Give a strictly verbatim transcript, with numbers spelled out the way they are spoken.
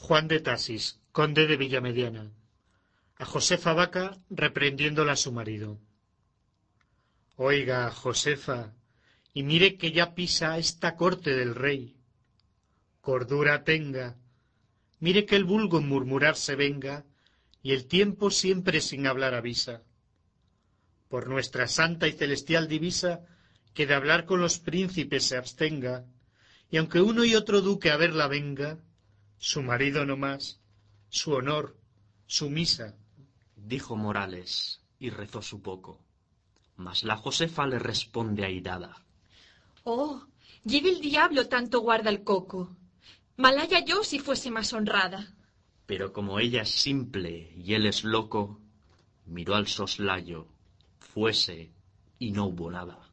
Juan de Tasis, conde de Villamediana, a Josefa Vaca reprendiéndola a su marido. Oiga, Josefa, y mire que ya pisa esta corte del rey. Cordura tenga, mire que el vulgo en murmurar se venga, y el tiempo siempre sin hablar avisa. Por nuestra santa y celestial divisa, que de hablar con los príncipes se abstenga, y aunque uno y otro duque a verla venga, su marido no más, su honor, su misa. Dijo Morales, y rezó su poco. Mas la Josefa le responde airada. Oh, lleve el diablo tanto guarda el coco. Malaya yo si fuese más honrada. Pero como ella es simple y él es loco, miró al soslayo, fuese y no hubo nada.